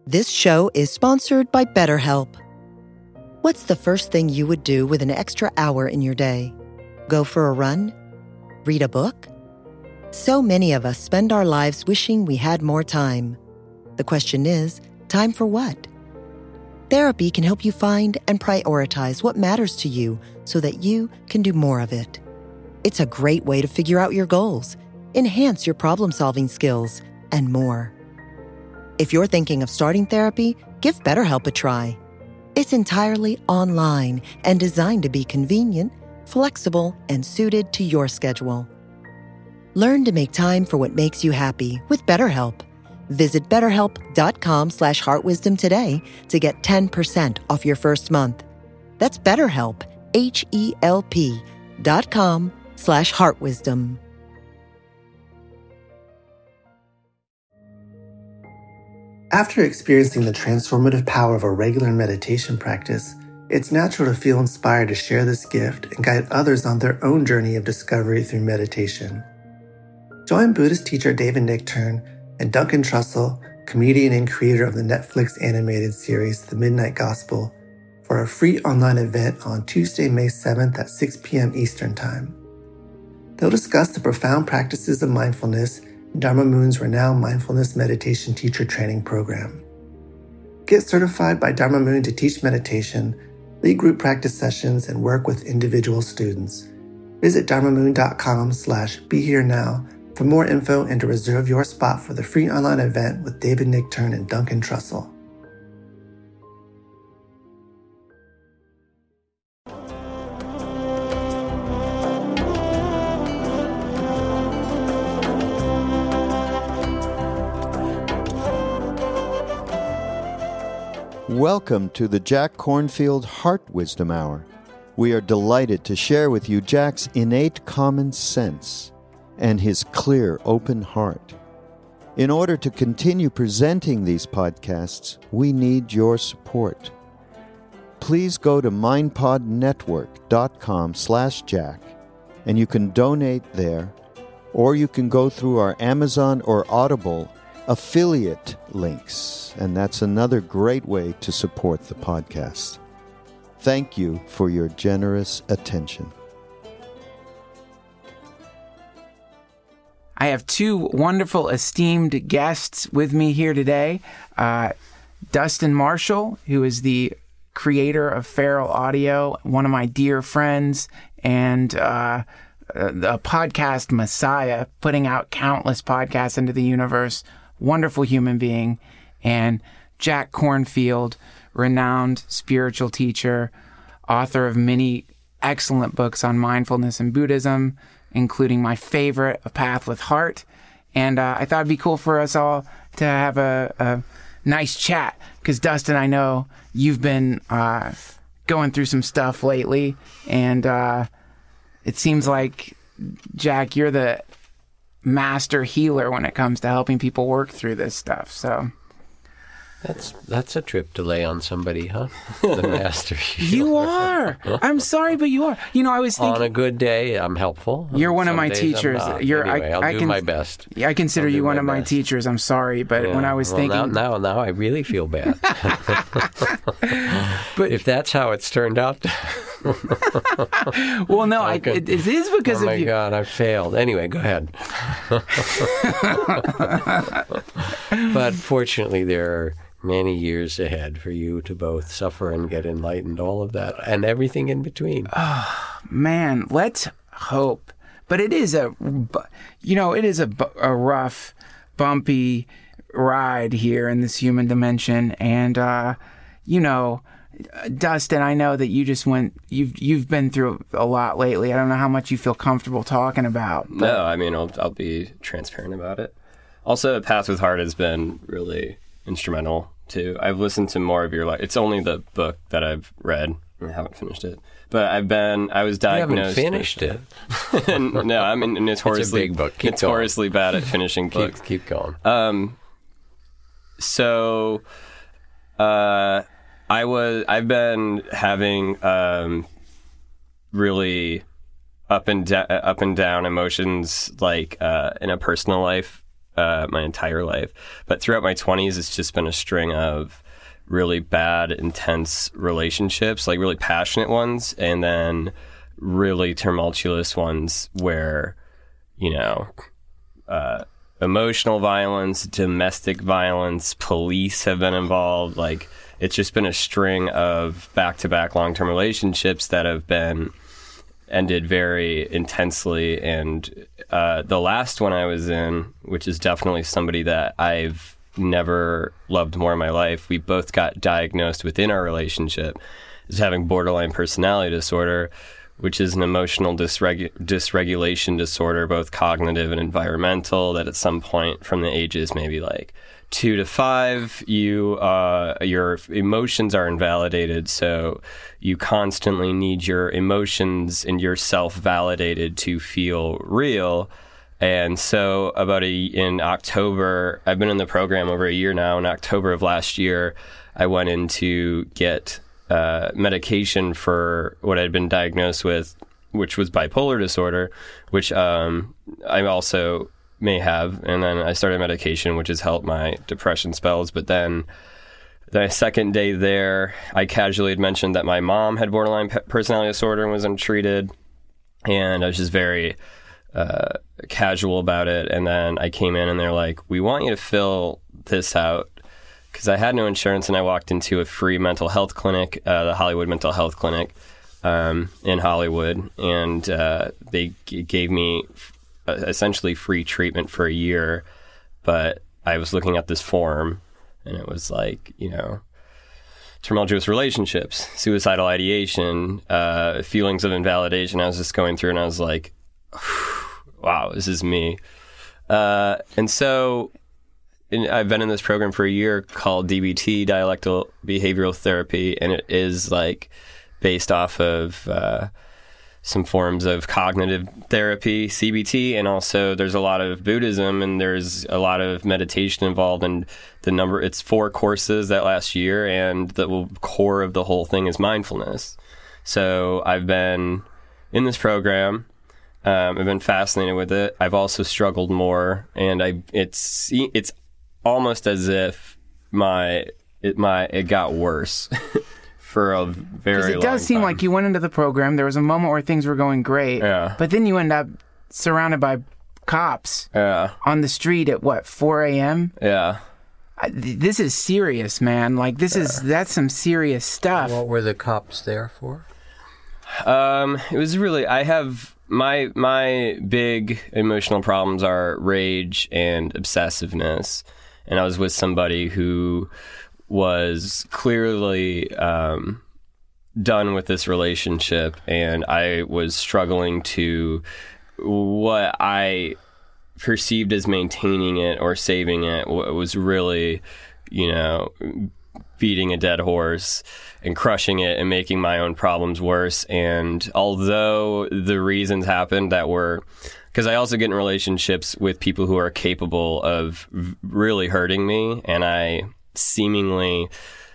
This show is sponsored by BetterHelp. What's the first thing you would do with an extra hour in your day? Go for a run? Read a book? So many of us spend our lives wishing we had more time. The question is, time for what? Therapy can help you find and prioritize what matters to you so that you can do more of it. It's a great way to figure out your goals, enhance your problem-solving skills, and more. If you're thinking of starting therapy, give BetterHelp a try. It's entirely online and designed to be convenient, flexible, and suited to your schedule. Learn to make time for what makes you happy with BetterHelp. Visit BetterHelp.com/heartwisdom today to get 10% off your first month. That's BetterHelp, HELP.com/heartwisdom. After experiencing the transformative power of a regular meditation practice, it's natural to feel inspired to share this gift and guide others on their own journey of discovery through meditation. Join Buddhist teacher David Nichtern and Duncan Trussell, comedian and creator of the Netflix animated series The Midnight Gospel, for a free online event on Tuesday, May 7th at 6 p.m. Eastern Time. They'll discuss the profound practices of mindfulness in Dharma Moon's renowned mindfulness meditation teacher training program. Get certified by Dharma Moon to teach meditation, lead group practice sessions, and work with individual students. Visit dharmamoon.com/beherenow for more info and to reserve your spot for the free online event with David Nichtern and Duncan Trussell. Welcome to the Jack Kornfield Heart Wisdom Hour. We are delighted to share with you Jack's innate common sense and his clear, open heart. In order to continue presenting these podcasts, we need your support. Please go to mindpodnetwork.com/Jack, and you can donate there, or you can go through our Amazon or Audible affiliate links, and that's another great way to support the podcast. Thank you for your generous attention. I have two wonderful, esteemed guests with me here today. Dustin Marshall, who is the creator of Feral Audio, one of my dear friends, and the podcast messiah, putting out countless podcasts into the universe. Wonderful human being. And Jack Kornfield, renowned spiritual teacher, author of many excellent books on mindfulness and Buddhism, including my favorite, A Path with Heart. And I thought it'd be cool for us all to have a nice chat, because Dustin, I know you've been going through some stuff lately, and it seems like, Jack, you're the master healer when it comes to helping people work through this stuff. So that's a trip to lay on somebody, huh? The master healer. You are. I'm sorry, but you are. You know, I was thinking, on a good day, I'm helpful. You're one of Some my days teachers. I'm not. You're. Anyway, I'll do my best. Yeah, I consider you one of my best. teachers. I'm sorry, but when I was thinking, now I really feel bad. But if that's how it's turned out. Well, no, it is because of you. Oh my God, I failed. Anyway, go ahead. But fortunately, there are many years ahead for you to both suffer and get enlightened, all of that, and everything in between. Oh, man, let's hope. But it is a rough, bumpy ride here in this human dimension. And, Dustin, I know that you've been through a lot lately. I don't know how much you feel comfortable talking about. But... No, I mean, I'll be transparent about it. Also, Path with Heart has been really instrumental too. I've listened to more of your it's only the book that I've read. I haven't finished it. But I was diagnosed. You haven't finished it? No, I'm notoriously, it's a big book. Notoriously bad at finishing books. Keep going. I've been having really up and down emotions, like in a personal life my entire life. But throughout my 20s, it's just been a string of really bad, intense relationships, like really passionate ones, and then really tumultuous ones where, emotional violence, domestic violence, police have been involved. Like, it's just been a string of back-to-back long-term relationships that have been ended very intensely. And the last one I was in, which is definitely somebody that I've never loved more in my life, we both got diagnosed within our relationship as having borderline personality disorder, which is an emotional dysregulation disorder, both cognitive and environmental, that at some point from the ages maybe like 2 to 5, your emotions are invalidated, so you constantly need your emotions and yourself validated to feel real. And so in October, I've been in the program over a year now. In October of last year, I went in to get medication for what I'd been diagnosed with, which was bipolar disorder, which I also may have. And then I started medication, which has helped my depression spells. But then the second day there, I casually had mentioned that my mom had borderline personality disorder and was untreated. And I was just very casual about it. And then I came in and they're like, we want you to fill this out. Because I had no insurance, and I walked into a free mental health clinic, the Hollywood Mental Health Clinic in Hollywood, and they gave me essentially free treatment for a year. But I was looking at this form, and it was like, tumultuous relationships, suicidal ideation, feelings of invalidation. I was just going through, and I was like, wow, this is me. And so I've been in this program for a year called DBT, Dialectical Behavioral Therapy, and it is like based off of some forms of cognitive therapy, CBT, and also there's a lot of Buddhism and there's a lot of meditation involved. And it's 4 courses that last year, and the core of the whole thing is mindfulness. So I've been in this program. I've been fascinated with it. I've also struggled more, and it's almost as if it got worse for a very long time. It does seem like you went into the program, there was a moment where things were going great, but then you end up surrounded by cops on the street at 4 a.m.? Yeah. This is serious, man. Like, that's some serious stuff. What were the cops there for? It was really, I have... My big emotional problems are rage and obsessiveness. And I was with somebody who was clearly done with this relationship, and I was struggling to what I perceived as maintaining it or saving it was really, beating a dead horse and crushing it and making my own problems worse. And although the reasons happened that were... Because I also get in relationships with people who are capable of really hurting me, and I seemingly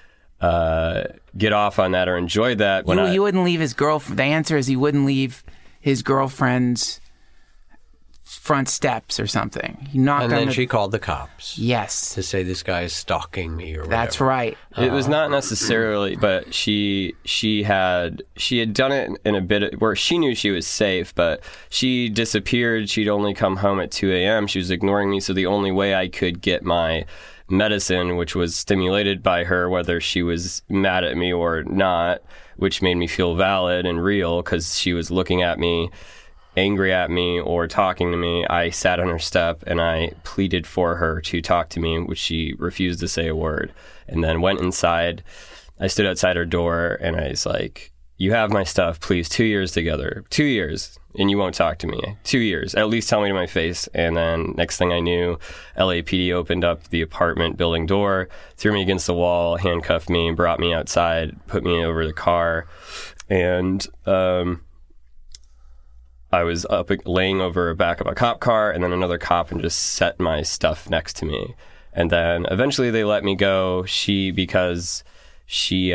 get off on that or enjoy that. You wouldn't leave his girlfriend. The answer is he wouldn't leave his girlfriend's front steps or something. He knocked and on then she called the cops. Yes. To say this guy is stalking me or whatever. That's right. It was not necessarily, but she had done it in a bit where she knew she was safe, but she disappeared. She'd only come home at 2 a.m. She was ignoring me, so the only way I could get my medicine, which was stimulated by her, whether she was mad at me or not, which made me feel valid and real because she was looking at me, angry at me or talking to me. I sat on her step and I pleaded for her to talk to me, which she refused to say a word, and then went inside. I stood outside her door and I was like, you have my stuff, please. 2 years together, 2 years, and you won't talk to me. 2 years, at least tell me to my face. And then next thing I knew, LAPD opened up the apartment building door, threw me against the wall, handcuffed me, brought me outside, put me over the car, and I was up laying over the back of a cop car, and then another cop and just set my stuff next to me. And then eventually they let me go. Because she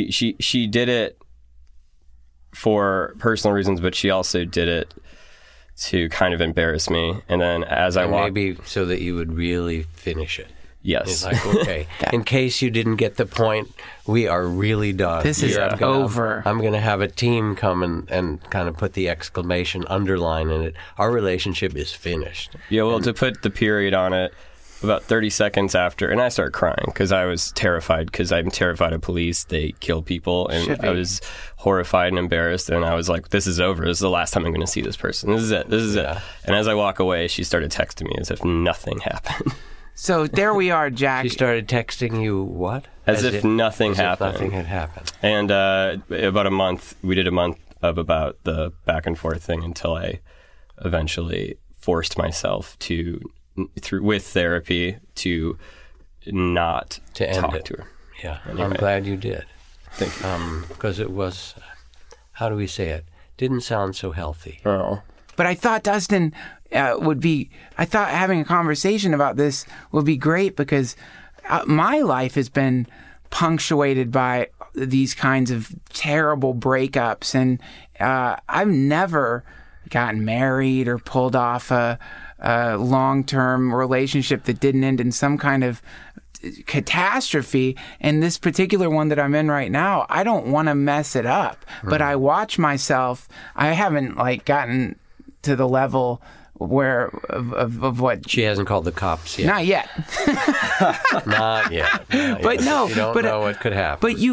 did it for personal reasons, but she also did it to kind of embarrass me. And then as I walked... Maybe so that you would really finish it. Yes. It's like, okay, in case you didn't get the point, we are really done. This is over. I'm going to have a team come and kind of put the exclamation underline in it. Our relationship is finished. Yeah, well, to put the period on it, about 30 seconds after, and I started crying because I was terrified, because I'm terrified of police. They kill people, and I was horrified and embarrassed, and I was like, this is over. This is the last time I'm going to see this person. This is it. This is it. And as I walk away, she started texting me as if nothing happened. So there we are, Jack. She started texting you what? As if nothing happened. If nothing had happened. And about a month, we did a month of about the back and forth thing until I eventually forced myself to, with therapy, to not talk to her. Yeah, anyway. I'm glad you did. Thank you. Because it was, how do we say it? Didn't sound so healthy. Oh. But I thought Dustin I thought having a conversation about this would be great, because my life has been punctuated by these kinds of terrible breakups, and I've never gotten married or pulled off a long-term relationship that didn't end in some kind of catastrophe. And this particular one that I'm in right now, I don't want to mess it up, but I watch myself. I haven't gotten to the level where of what she hasn't called the cops yet. Not yet. Not yet. But no, you don't know what could happen. But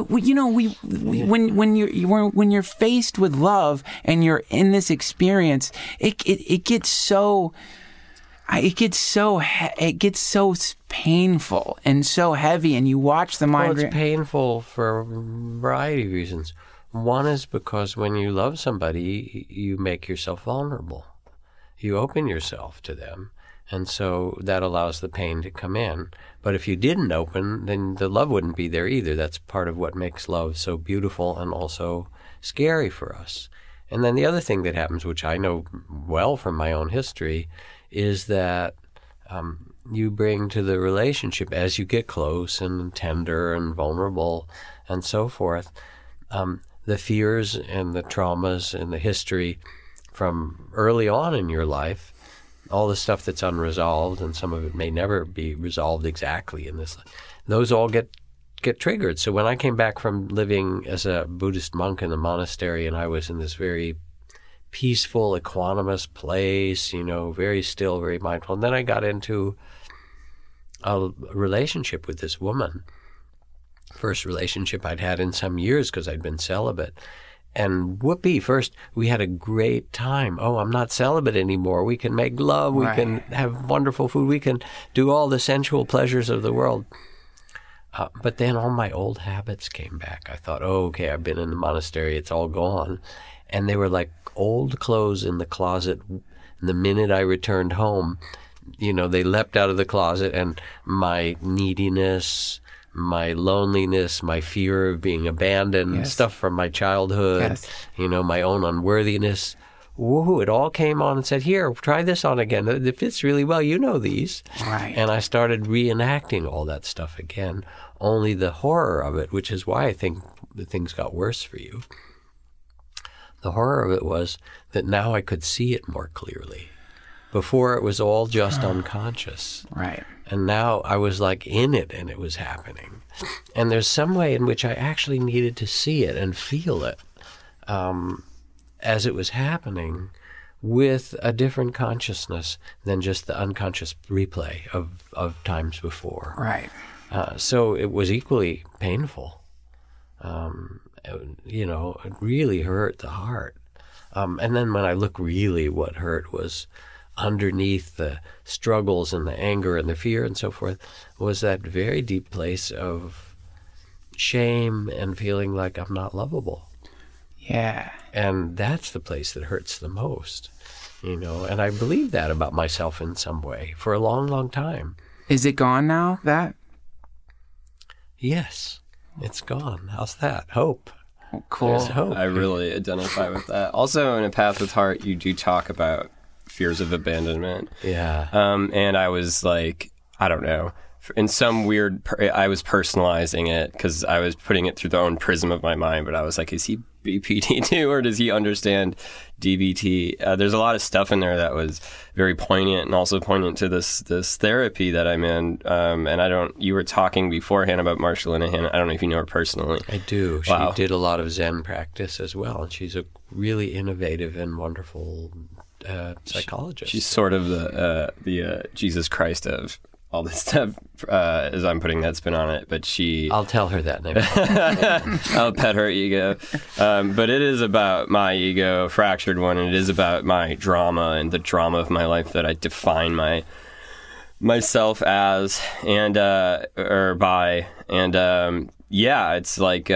when you're faced with love and you're in this experience, it gets so painful and so heavy, and you watch the mind. Well, it's painful for a variety of reasons. One is because when you love somebody, you make yourself vulnerable. You open yourself to them, and so that allows the pain to come in. But if you didn't open, then the love wouldn't be there either. That's part of what makes love so beautiful and also scary for us. And then the other thing that happens, which I know well from my own history, is that you bring to the relationship, as you get close and tender and vulnerable and so forth, the fears and the traumas and the history from early on in your life, all the stuff that's unresolved, and some of it may never be resolved exactly in this life, those all get triggered. So when I came back from living as a Buddhist monk in the monastery, and I was in this very peaceful, equanimous place, very still, very mindful, and then I got into a relationship with this woman. First relationship I'd had in some years because I'd been celibate. And whoopee, first we had a great time. Oh, I'm not celibate anymore. We can make love. We can have wonderful food. We can do all the sensual pleasures of the world. But then all my old habits came back. I thought, oh, okay, I've been in the monastery. It's all gone. And they were like old clothes in the closet. And the minute I returned home, they leapt out of the closet, and my neediness, my loneliness, my fear of being abandoned, stuff from my childhood, my own unworthiness. Woohoo, it all came on and said, here, try this on again. It fits really well. You know these. Right. And I started reenacting all that stuff again. Only the horror of it, which is why I think the things got worse for you. The horror of it was that now I could see it more clearly. Before it was all just unconscious. Right. And now I was in it, and it was happening. And there's some way in which I actually needed to see it and feel it as it was happening, with a different consciousness than just the unconscious replay of times before. Right. So it was equally painful. It really hurt the heart. And then when I look, really what hurt was underneath the struggles and the anger and the fear and so forth was that very deep place of shame and feeling like I'm not lovable. Yeah. And that's the place that hurts the most, and I believe that about myself in some way for a long, long time. Is it gone now, that? Yes, it's gone. How's that? Hope. Oh, cool. There's hope. I really identify with that. Also, in A Path with Heart, you do talk about fears of abandonment. Yeah. And I was like, I don't know. in some weird, I was personalizing it because I was putting it through the own prism of my mind. But I was like, is he BPD too, or does he understand DBT? There's a lot of stuff in there that was very poignant, and also poignant to this therapy that I'm in. And you were talking beforehand about Marsha Linehan. I don't know if you know her personally. I do. Wow. She did a lot of Zen practice as well, and she's a really innovative and wonderful psychologist. She's sort of the Jesus Christ of all this stuff, as I'm putting that spin on it. But I'll tell her that name. I'll pet her ego. But it is about my ego, fractured one, and it is about my drama and the drama of my life that I define myself as and or by. And it's like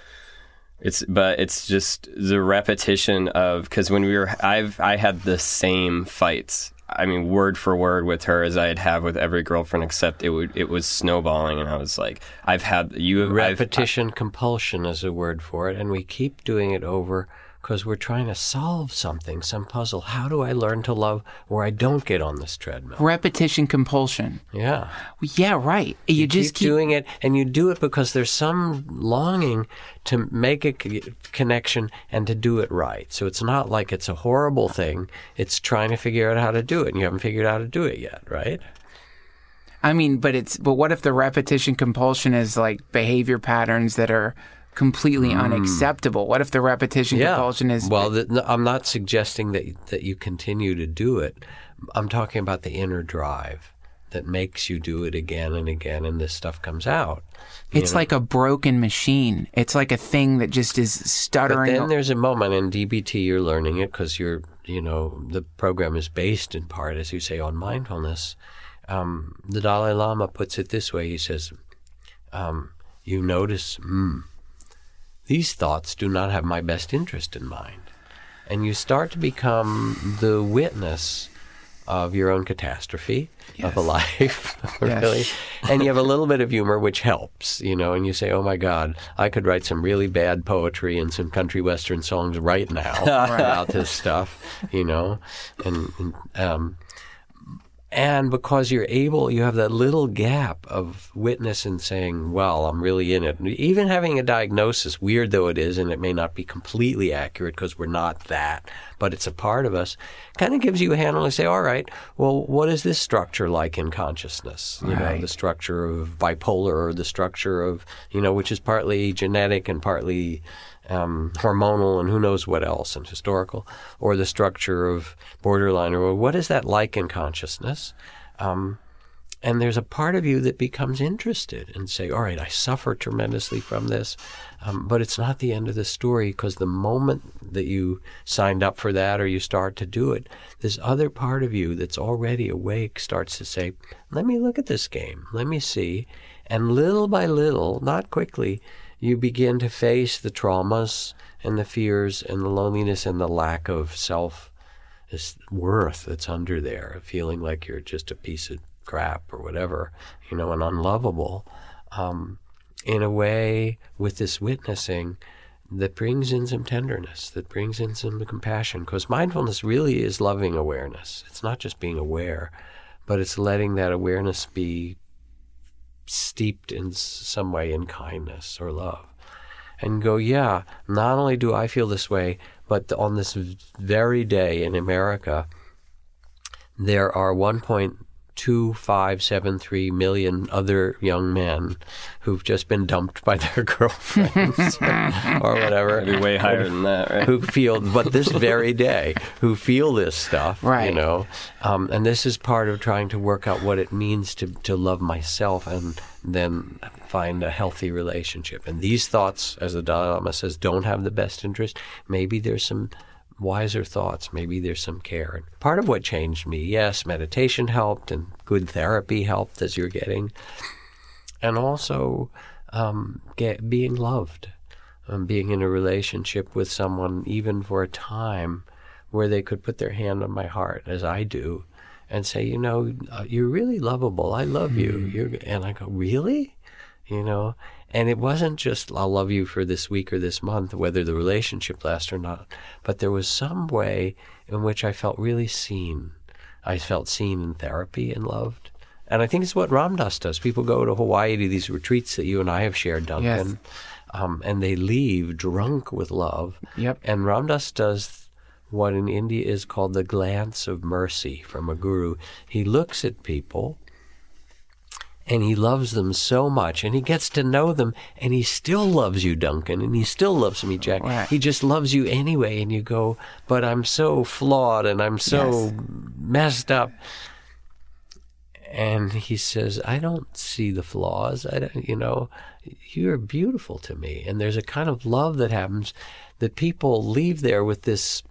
it's just the repetition of, because when I had the same fights. I mean, word for word with her as I'd have with every girlfriend, except it was snowballing, and I was like, repetition compulsion is a word for it, and we keep doing it over because we're trying to solve something, some puzzle. How do I learn to love where I don't get on this treadmill? Repetition compulsion. Yeah. Yeah, right. You just keep doing it, and you do it because there's some longing to make a connection and to do it right. So it's not like it's a horrible thing. It's trying to figure out how to do it, and you haven't figured out how to do it yet, right? I mean, but what if the repetition compulsion is like behavior patterns that are completely unacceptable? What if the repetition compulsion is... Well, I'm not suggesting that you continue to do it. I'm talking about the inner drive that makes you do it again and again, and this stuff comes out. It's like a broken machine. It's like a thing that just is stuttering. But then there's a moment in DBT, you're learning it because the program is based in part, as you say, on mindfulness. The Dalai Lama puts it this way. He says, you notice, these thoughts do not have my best interest in mind. And you start to become the witness of your own catastrophe of a life, really. And you have a little bit of humor, which helps, and you say, oh my God, I could write some really bad poetry and some country western songs right now about this stuff, And because you have that little gap of witness and saying, well, I'm really in it. Even having a diagnosis, weird though it is, and it may not be completely accurate because we're not that, but it's a part of us, kind of gives you a handle to say, all right, well, what is this structure like in consciousness? The structure of bipolar, or the structure of, which is partly genetic and partly hormonal and who knows what else, and historical, or the structure of borderline, or what is that like in consciousness? And there's a part of you that becomes interested and say, all right, I suffer tremendously from this, but it's not the end of the story, because the moment that you signed up for that or you start to do it, this other part of you that's already awake starts to say, let me look at this game, let me see. And little by little, not quickly, you begin to face the traumas and the fears and the loneliness and the lack of self-worth that's under there, feeling like you're just a piece of crap or whatever, and unlovable, in a way with this witnessing that brings in some tenderness, that brings in some compassion. Because mindfulness really is loving awareness. It's not just being aware, but it's letting that awareness be steeped in some way in kindness or love, and go, yeah, not only do I feel this way, but on this very day in America, there are 1.2573 million other young men who've just been dumped by their girlfriends or whatever. It'd be way higher than that, right? Who feel, but this very day, who feel this stuff, right? And this is part of trying to work out what it means to love myself and then find a healthy relationship. And these thoughts, as the Dalai Lama says, don't have the best interest. Maybe there's some wiser thoughts. Maybe there's some care. And part of what changed me, yes, meditation helped and good therapy helped, as you're getting. And also being loved, being in a relationship with someone, even for a time, where they could put their hand on my heart, as I do, and say, you're really lovable. I love you. And I go, really? And it wasn't just, I'll love you for this week or this month, whether the relationship lasts or not. But there was some way in which I felt really seen. I felt seen in therapy and loved. And I think it's what Ram Dass does. People go to Hawaii to these retreats that you and I have shared, Duncan, and they leave drunk with love. Yep. And Ram Dass does what in India is called the glance of mercy from a guru. He looks at people and he loves them so much, and he gets to know them, and he still loves you, Duncan, and he still loves me, Jack. Right. He just loves you anyway, and you go, but I'm so flawed, and I'm so messed up. And he says, I don't see the flaws. You're beautiful to me. And there's a kind of love that happens that people leave there with this,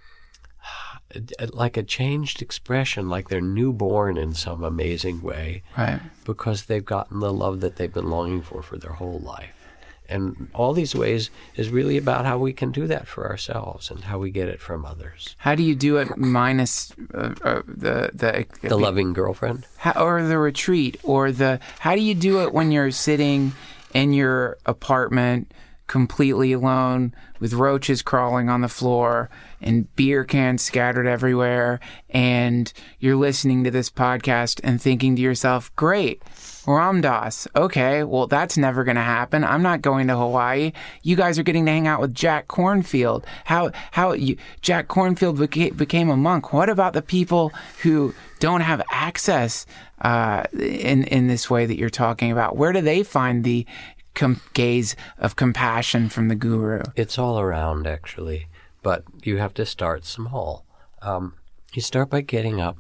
like a changed expression, like they're newborn in some amazing way. Right. Because they've gotten the love that they've been longing for their whole life. And all these ways is really about how we can do that for ourselves and how we get it from others. How do you do it minus the loving girlfriend? Or the retreat? How do you do it when you're sitting in your apartment completely alone with roaches crawling on the floor and beer cans scattered everywhere, and you're listening to this podcast and thinking to yourself, great, Ram Dass. Okay, well, that's never going to happen. I'm not going to Hawaii. You guys are getting to hang out with Jack Kornfield. Jack Kornfield became a monk. What about the people who don't have access in this way that you're talking about? Where do they find the gaze of compassion from the guru? It's all around, actually, but you have to start small. You start by getting up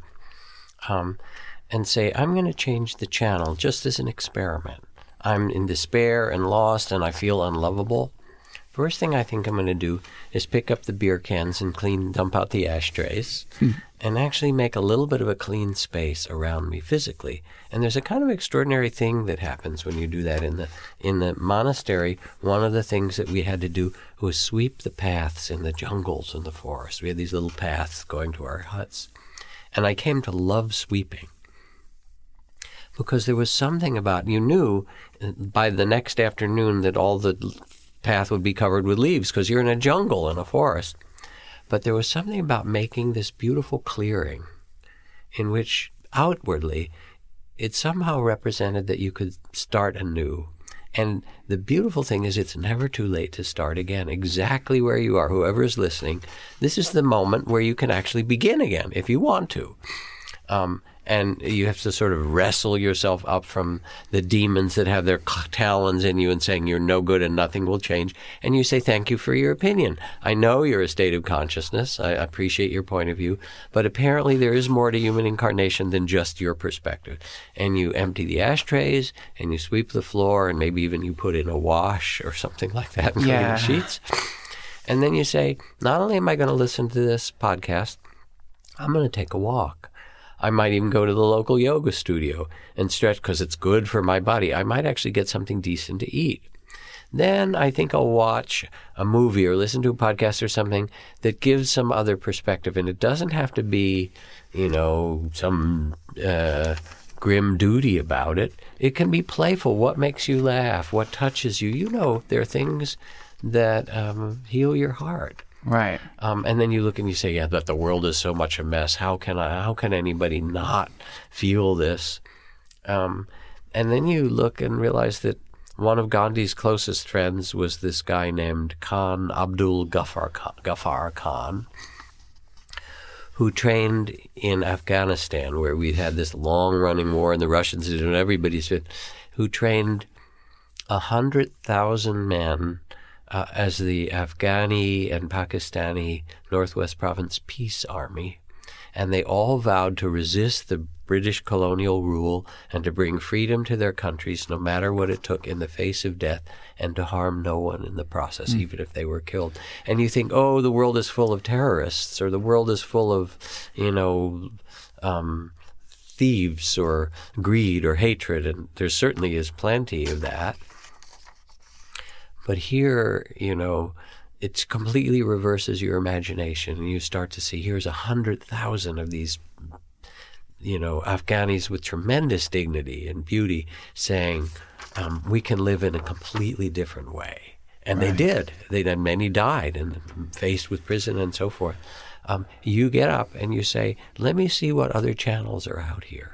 and say, I'm going to change the channel just as an experiment. I'm in despair and lost and I feel unlovable. First thing I think I'm going to do is pick up the beer cans and dump out the ashtrays and actually make a little bit of a clean space around me physically. And there's a kind of extraordinary thing that happens when you do that. In the monastery, one of the things that we had to do was sweep the paths in the jungles and the forest. We had these little paths going to our huts. And I came to love sweeping. Because there was something about, you knew by the next afternoon that all the path would be covered with leaves because you're in a jungle, in a forest. But there was something about making this beautiful clearing in which outwardly it somehow represented that you could start anew. And the beautiful thing is it's never too late to start again. Exactly where you are, whoever is listening, this is the moment where you can actually begin again if you want to. And you have to sort of wrestle yourself up from the demons that have their talons in you and saying you're no good and nothing will change. And you say, thank you for your opinion. I know you're a state of consciousness. I appreciate your point of view. But apparently there is more to human incarnation than just your perspective. And you empty the ashtrays and you sweep the floor and maybe even you put in a wash or something like that in the sheets. And then you say, not only am I going to listen to this podcast, I'm going to take a walk. I might even go to the local yoga studio and stretch because it's good for my body. I might actually get something decent to eat. Then I think I'll watch a movie or listen to a podcast or something that gives some other perspective. And it doesn't have to be, some grim duty about it. It can be playful. What makes you laugh? What touches you? There are things that heal your heart. Right. And then you look and you say, yeah, but the world is so much a mess. How can anybody not feel this? And then you look and realize that one of Gandhi's closest friends was this guy named Khan Abdul Ghaffar Khan, who trained in Afghanistan, where we had this long-running war and the Russians did, and everybody's been, who trained 100,000 men as the Afghani and Pakistani Northwest Province Peace Army. And they all vowed to resist the British colonial rule and to bring freedom to their countries, no matter what it took, in the face of death, and to harm no one in the process, even if they were killed. And you think, oh, the world is full of terrorists, or the world is full of, thieves or greed or hatred, and there certainly is plenty of that. But here, it completely reverses your imagination, and you start to see here's 100,000 of these, Afghanis with tremendous dignity and beauty saying, we can live in a completely different way. And They did. Many died and faced with prison and so forth. You get up and you say, let me see what other channels are out here.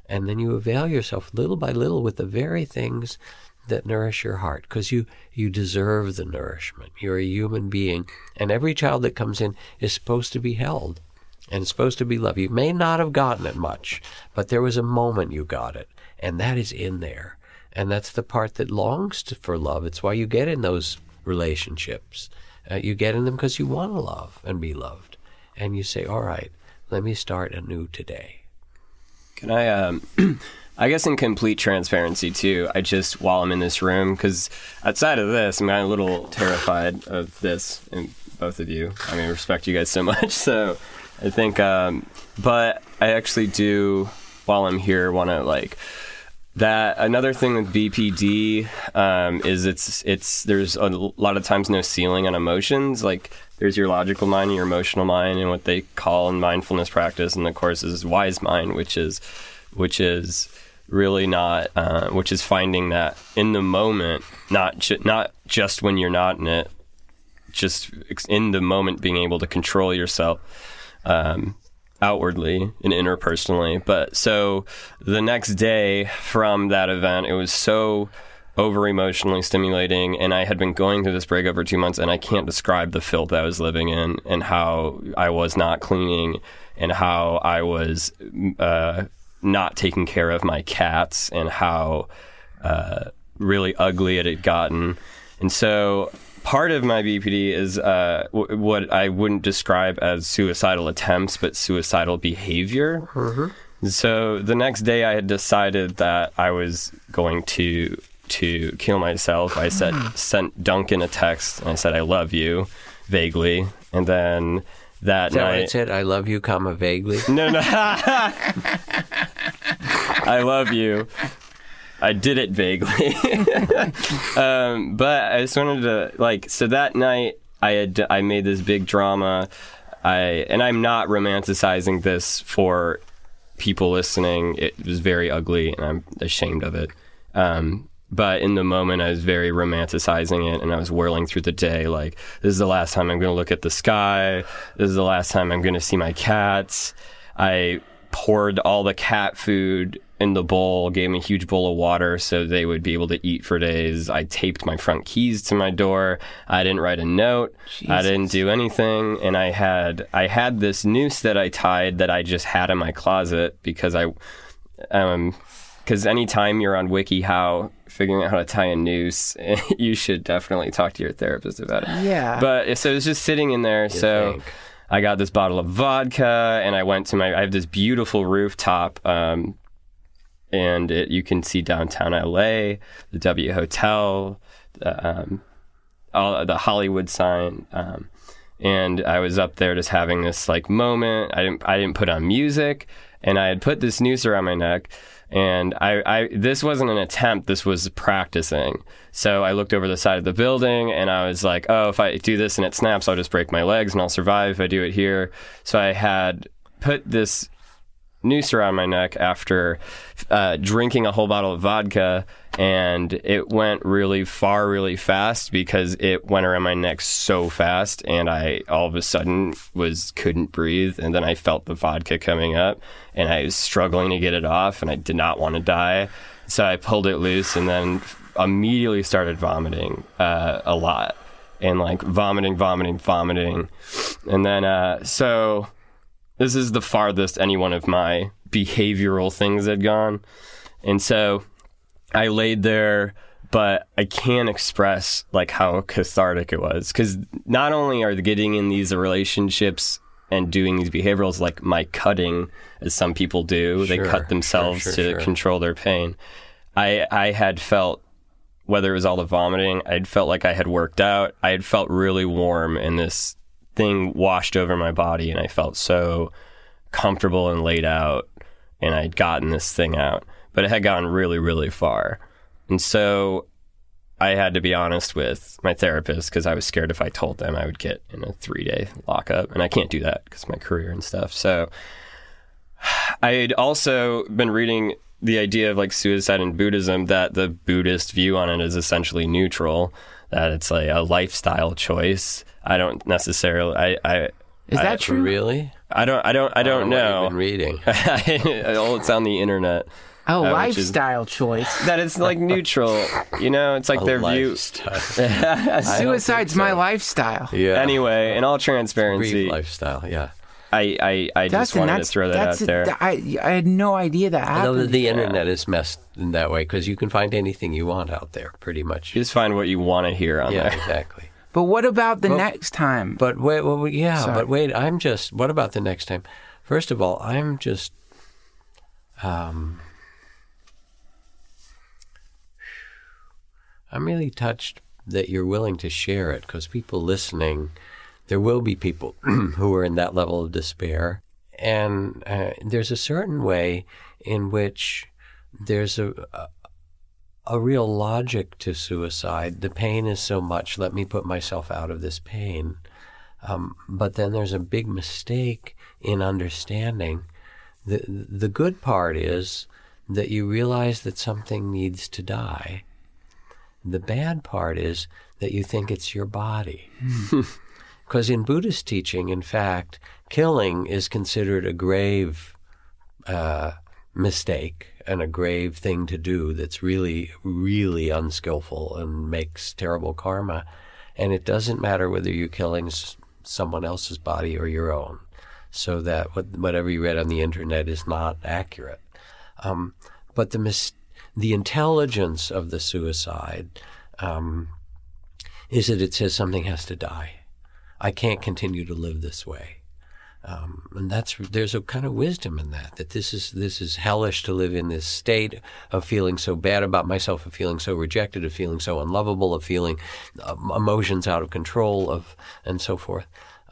And then you avail yourself little by little with the very things that nourish your heart, because you deserve the nourishment. You're a human being, and every child that comes in is supposed to be held and supposed to be loved. You may not have gotten it much, but there was a moment you got it, and that is in there. And that's the part that longs for love. It's why you get in those relationships. You get in them because you want to love and be loved. And you say, all right, let me start anew today. Can I, I guess in complete transparency too, I just, while I'm in this room, because outside of this, I'm a little terrified of this, and both of you. I mean, I respect you guys so much. So I think, but I actually do, while I'm here, want to like, that another thing with BPD is it's there's a lot of times no ceiling on emotions. Like there's your logical mind and your emotional mind, and what they call in mindfulness practice, and the course is wise mind, which is really not which is finding that in the moment, not just when you're not in it, just in the moment, being able to control yourself. Outwardly and interpersonally. But so the next day from that event, it was so over emotionally stimulating, and I had been going through this breakup for 2 months, and I can't describe the filth I was living in, and how I was not cleaning, and how I was not taking care of my cats, and how really ugly it had gotten. And so part of my BPD is what I wouldn't describe as suicidal attempts, but suicidal behavior. Mm-hmm. So the next day I had decided that I was going to kill myself. I sent Duncan a text, and I said, I love you, vaguely. And then that night... What it said? I love you, comma, vaguely? No. I love you. I did it vaguely. But I just wanted to, so that night I made this big drama. And I'm not romanticizing this for people listening. It was very ugly, and I'm ashamed of it. But in the moment, I was very romanticizing it, and I was whirling through the day like, this is the last time I'm going to look at the sky. This is the last time I'm going to see my cats. I poured all the cat food in the bowl, gave them a huge bowl of water so they would be able to eat for days. I taped my front keys to my door. I didn't write a note. Jesus. I didn't do anything. And I had this noose that I tied that I just had in my closet because because anytime you're on WikiHow figuring out how to tie a noose, you should definitely talk to your therapist about it. Yeah. But so it was just sitting in there. I got this bottle of vodka, and I went to I have this beautiful rooftop, and you can see downtown LA, the W Hotel, all the Hollywood sign, and I was up there just having this moment. I didn't put on music, and I had put this noose around my neck, and I this wasn't an attempt. This was practicing. So I looked over the side of the building, and I was like, oh, if I do this and it snaps, I'll just break my legs and I'll survive if I do it here. So I had put this noose around my neck after drinking a whole bottle of vodka, and it went really far really fast because it went around my neck so fast, and I all of a sudden couldn't breathe, and then I felt the vodka coming up, and I was struggling to get it off, and I did not want to die, so I pulled it loose, and then immediately started vomiting a lot, and vomiting, and then so this is the farthest any one of my behavioral things had gone. And so I laid there, but I can't express how cathartic it was. Because not only are they getting in these relationships and doing these behaviorals my cutting, as some people do, they cut themselves to control their pain. I had felt, whether it was all the vomiting, I'd felt like I had worked out. I had felt really warm, and this thing washed over my body, and I felt so comfortable and laid out, and I'd gotten this thing out, but it had gone really, really far. And so I had to be honest with my therapist, because I was scared if I told them I would get in a 3-day lockup, and I can't do that because of my career and stuff. So I had also been reading the idea of suicide in Buddhism, that the Buddhist view on it is essentially neutral, that it's a lifestyle choice. I don't necessarily, Is that true? Really? I don't know. What you've been reading. It's on the internet. Oh, lifestyle choice. That it's like neutral. It's like their view. Suicide's my lifestyle. Yeah. Anyway, in all transparency, Brief lifestyle. Yeah. I just Dustin, wanted to throw that out there. I had no idea that happened. The internet is messed in that way because you can find anything you want out there, pretty much. You just find what you want to hear on there. Yeah, exactly. But what about the next time? But wait, what about the next time? First of all, I'm just, I'm really touched that you're willing to share it, because people listening, there will be people who are in that level of despair. And there's a certain way in which there's a real logic to suicide. The pain is so much, let me put myself out of this pain. But then there's a big mistake in understanding. The good part is that you realize that something needs to die. The bad part is that you think it's your body. Because in Buddhist teaching, in fact, killing is considered a grave mistake and a grave thing to do that's really, really unskillful and makes terrible karma. And it doesn't matter whether you're killing someone else's body or your own. So that whatever you read on the internet is not accurate. But the intelligence of the suicide is that it says something has to die. I can't continue to live this way. And there's a kind of wisdom in that this is hellish to live in this state of feeling so bad about myself, of feeling so rejected, of feeling so unlovable, of feeling emotions out of control, and so forth.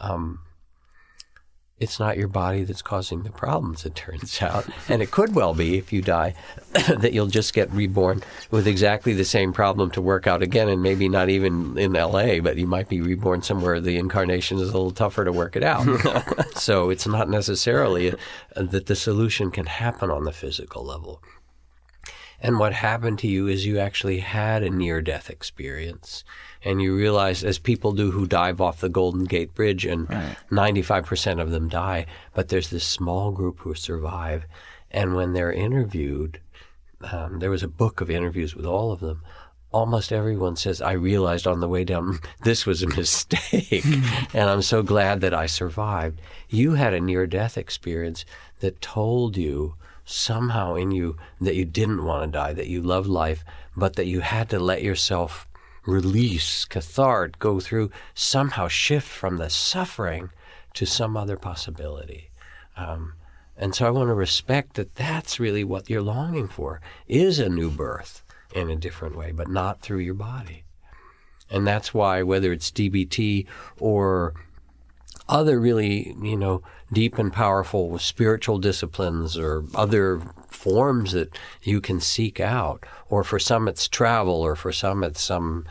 It's not your body that's causing the problems, it turns out. And it could well be, if you die, that you'll just get reborn with exactly the same problem to work out again, and maybe not even in L.A., but you might be reborn somewhere the incarnation is a little tougher to work it out. So it's not necessarily that the solution can happen on the physical level. And what happened to you is you actually had a near-death experience. And you realize, as people do who dive off the Golden Gate Bridge, and 95% of them die, but there's this small group who survive. And when they're interviewed, there was a book of interviews with all of them. Almost everyone says, I realized on the way down, this was a mistake. And I'm so glad that I survived. You had a near-death experience that told you somehow in you that you didn't want to die, that you loved life, but that you had to let yourself release, cathart, go through, somehow shift from the suffering to some other possibility. And so I want to respect that that's really what you're longing for, is a new birth in a different way, but not through your body. And that's why, whether it's DBT or other really, deep and powerful spiritual disciplines or other forms that you can seek out, or for some it's travel, or for some it's some,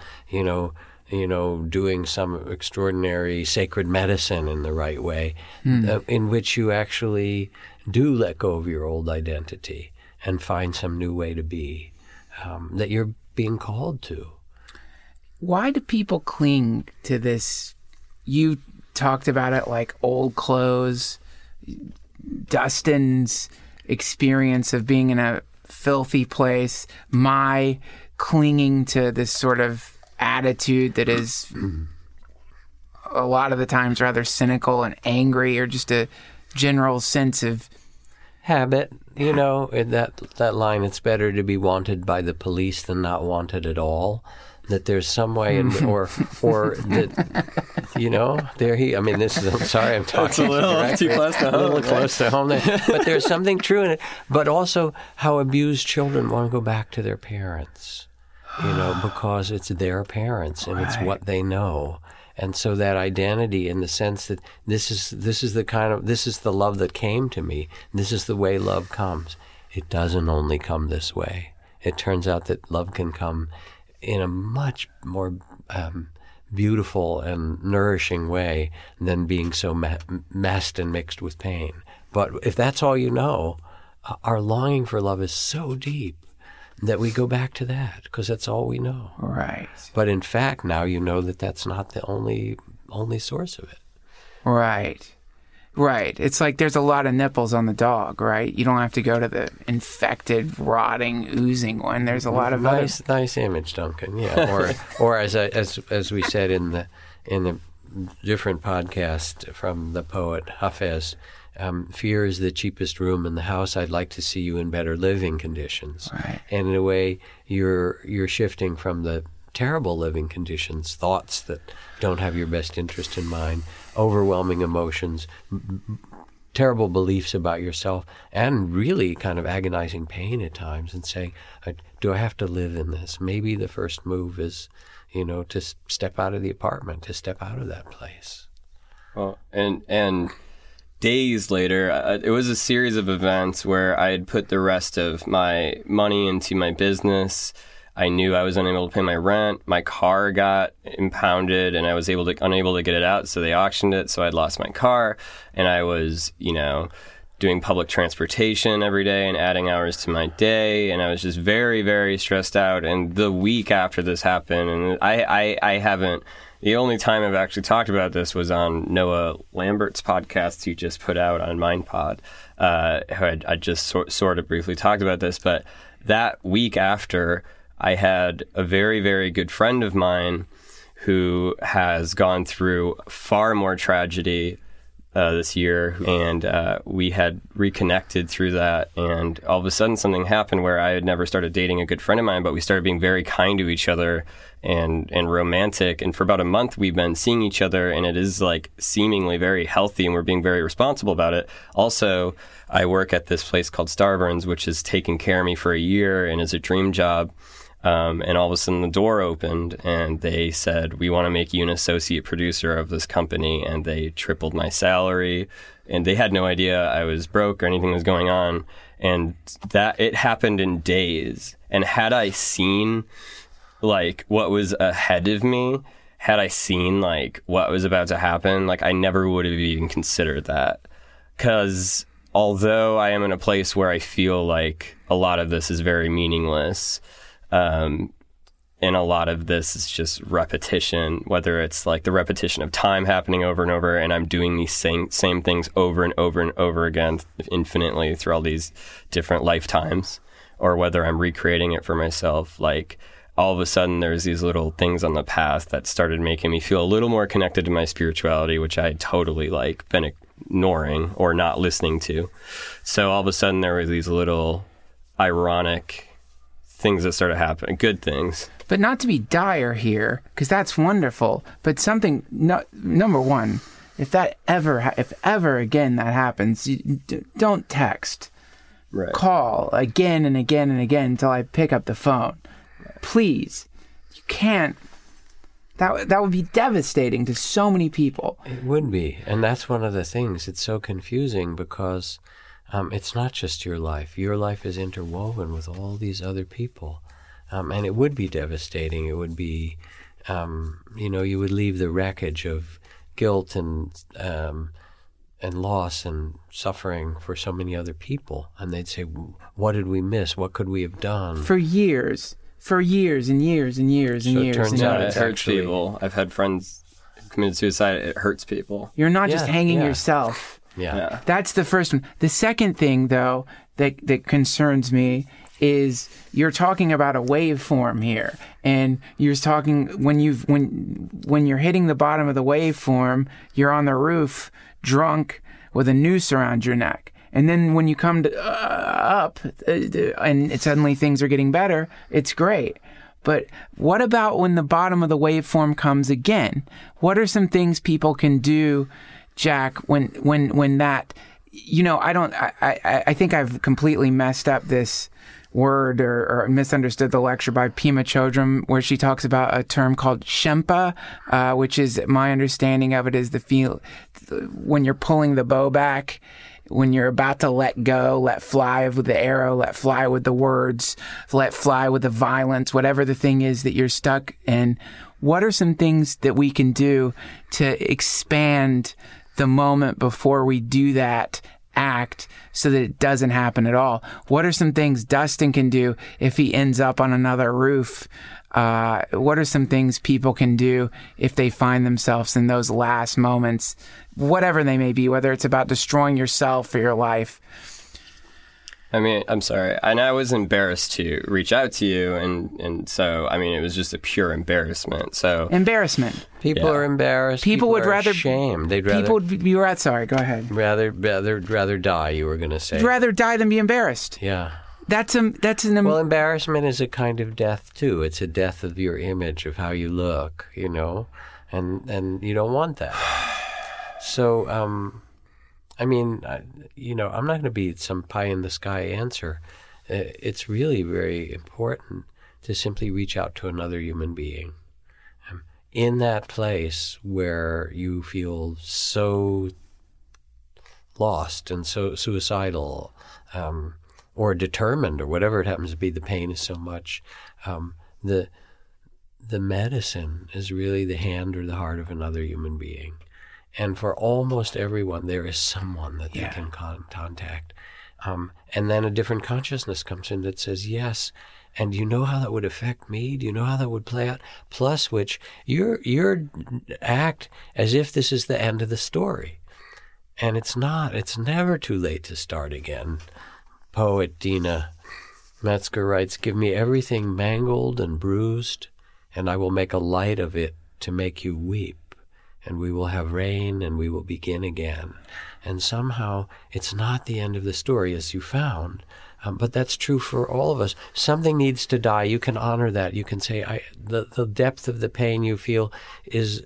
doing some extraordinary sacred medicine in the right way, in which you actually do let go of your old identity and find some new way to be, that you're being called to. Why do people cling to this? You talked about it like old clothes. Dustin's experience of being in a filthy place, my clinging to this sort of attitude that is a lot of the times rather cynical and angry, or just a general sense of habit. In that line, it's better to be wanted by the police than not wanted at all. That there's some way, or that, there he. I mean, this is. I'm sorry, I'm talking. It's a little too close to home. A little close to home there. But there's something true in it. But also, how abused children want to go back to their parents, because it's their parents and it's what they know. And so that identity, in the sense that this is the love that came to me. This is the way love comes. It doesn't only come this way. It turns out that love can come in a much more beautiful and nourishing way than being so messed and mixed with pain. But if that's all you know, our longing for love is so deep that we go back to that, because that's all we know. Right. But in fact, now you know that that's not the only source of it. Right. It's like there's a lot of nipples on the dog, right? You don't have to go to the infected, rotting, oozing one. There's a lot of nice image, Duncan. Yeah. Or as we said in the different podcast from the poet Hafez, fear is the cheapest room in the house. I'd like to see you in better living conditions. Right. And in a way, you're shifting from the terrible living conditions, thoughts that don't have your best interest in mind, overwhelming emotions, terrible beliefs about yourself, and really kind of agonizing pain at times, and saying, do I have to live in this? Maybe the first move is, to step out of the apartment, to step out of that place. Well, and days later, it was a series of events where I had put the rest of my money into my business. I knew I was unable to pay my rent. My car got impounded, and I was unable to get it out, so they auctioned it. So I'd lost my car, and I was, doing public transportation every day and adding hours to my day, and I was just very, very stressed out. And the week after this happened, and I haven't. The only time I've actually talked about this was on Noah Lambert's podcast he just put out on MindPod. I just sort of briefly talked about this, but that week after, I had a very, very good friend of mine who has gone through far more tragedy this year, and we had reconnected through that, and all of a sudden something happened where I had never started dating a good friend of mine, but we started being very kind to each other and romantic, and for about a month we've been seeing each other, and it is like seemingly very healthy, and we're being very responsible about it. Also, I work at this place called Starburns, which has taken care of me for a year and is a dream job. And all of a sudden the door opened and they said, we want to make you an associate producer of this company. And they tripled my salary, and they had no idea I was broke or anything was going on. And that it happened in days. And had I seen like what was ahead of me, had I seen like what was about to happen, like I never would have even considered that. 'Cause although I am in a place where I feel like a lot of this is very meaningless, and a lot of this is just repetition, whether it's like the repetition of time happening over and over, and I'm doing these same things over and over and over again infinitely through all these different lifetimes, or whether I'm recreating it for myself. Like all of a sudden there's these little things on the path that started making me feel a little more connected to my spirituality, which I had totally like been ignoring or not listening to. So all of a sudden there were these little ironic things that started happening, good things. But not to be dire here, because that's wonderful. But something, number one, if ever again that happens, don't text. Right. Call again and again and again until I pick up the phone. Right. Please. You can't. That would be devastating to so many people. It would be. And that's one of the things. It's so confusing because it's not just your life. Your life is interwoven with all these other people. And it would be devastating. It would be, you would leave the wreckage of guilt and loss and suffering for so many other people. And they'd say, what did we miss? What could we have done? For years and years and years and years. So it turns out it hurts people. I've had friends committed suicide. It hurts people. You're not just hanging yourself. Yeah. That's the first one. The second thing, though, that concerns me is you're talking about a waveform here, and you're talking when you're hitting the bottom of the waveform, you're on the roof, drunk, with a noose around your neck, and then when you come up, and suddenly things are getting better, it's great. But what about when the bottom of the waveform comes again? What are some things people can do, Jack, when that, I think I've completely messed up this word or misunderstood the lecture by Pema Chodron, where she talks about a term called Shempa, which is, my understanding of it is the feel when you're pulling the bow back, when you're about to let go, let fly with the arrow, let fly with the words, let fly with the violence, whatever the thing is that you're stuck in. What are some things that we can do to expand the moment before we do that act so that it doesn't happen at all? What are some things Dustin can do if he ends up on another roof? What are some things people can do if they find themselves in those last moments, whatever they may be, whether it's about destroying yourself or your life? I mean, I'm sorry. And I was embarrassed to reach out to you. And so, I mean, it was just a pure embarrassment. So embarrassment. People are embarrassed. People would are rather ashamed. They'd rather people would be sorry. Go ahead. rather die. You were going to say. You'd rather die than be embarrassed. Yeah. Well, embarrassment is a kind of death too. It's a death of your image, of how you look, you know, and you don't want that. So, I mean, I'm not going to be some pie in the sky answer. It's really very important to simply reach out to another human being in that place where you feel so lost and so suicidal, or determined, or whatever it happens to be. The pain is so much. The medicine is really the hand or the heart of another human being. And for almost everyone, there is someone that they can contact. And then a different consciousness comes in that says, yes, and do you know how that would affect me? Do you know how that would play out? Plus which, you're act as if this is the end of the story. And it's not. It's never too late to start again. Poet Dina Metzger writes, "Give me everything mangled and bruised, and I will make a light of it to make you weep. And we will have rain, and we will begin again." And somehow it's not the end of the story as you found, but that's true for all of us. Something needs to die. You can honor that. You can say, the depth of the pain you feel is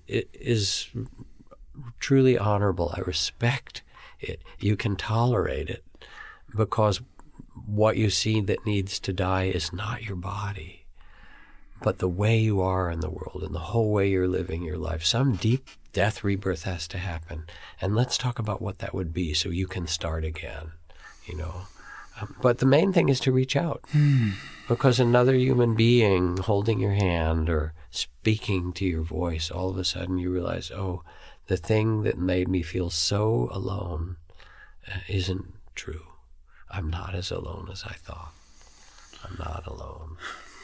truly honorable. I respect it. You can tolerate it, because what you see that needs to die is not your body, but the way you are in the world and the whole way you're living your life. Some deep death rebirth has to happen. And let's talk about what that would be so you can start again, you know. But the main thing is to reach out, because another human being holding your hand or speaking to your voice, all of a sudden you realize, oh, the thing that made me feel so alone isn't true. I'm not as alone as I thought. I'm not alone.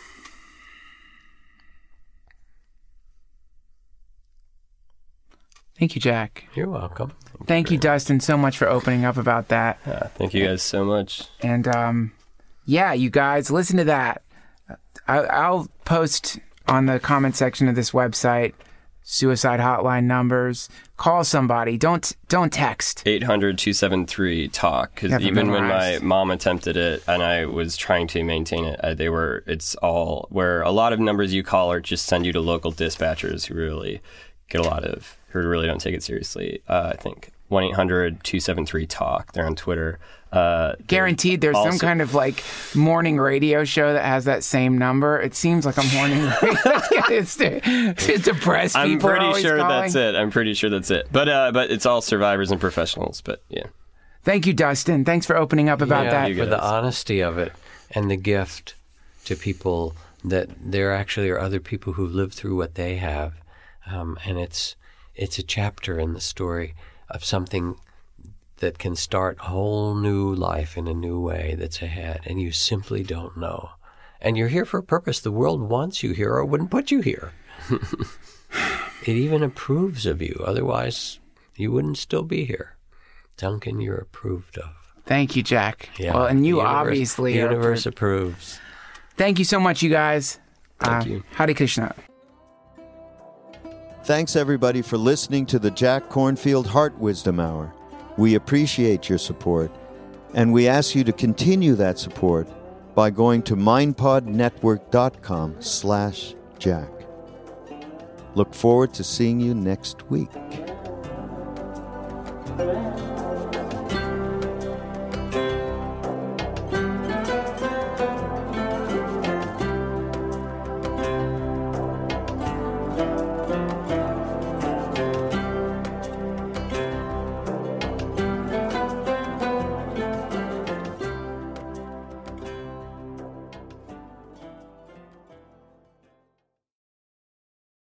Thank you, Jack. You're welcome. Thank you, Dustin, so much for opening up about that. Thank you guys so much. And you guys, listen to that. I'll post on the comment section of this website suicide hotline numbers. Call somebody. Don't text. 800-273-TALK. Because even when my mom attempted it and I was trying to maintain it, it's all where a lot of numbers you call are just send you to local dispatchers who really who really don't take it seriously. I think 1-800-273-TALK. They're on Twitter. Guaranteed there's some kind of like morning radio show that has that same number. It seems like a morning radio. It's depressed people. I'm pretty sure that's it. But it's all survivors and professionals. But yeah. Thank you, Dustin. Thanks for opening up about that. For the honesty of it and the gift to people that there actually are other people who've lived through what they have. And it's a chapter in the story of something that can start a whole new life in a new way that's ahead, and you simply don't know. And you're here for a purpose. The world wants you here, or it wouldn't put you here. It even approves of you. Otherwise, you wouldn't still be here. Duncan, you're approved of. Thank you, Jack. Yeah. Well, and you obviously the universe approves. Thank you so much, you guys. Thank you. Hare Krishna. Thanks, everybody, for listening to the Jack Kornfield Heart Wisdom Hour. We appreciate your support, and we ask you to continue that support by going to mindpodnetwork.com/Jack. Look forward to seeing you next week.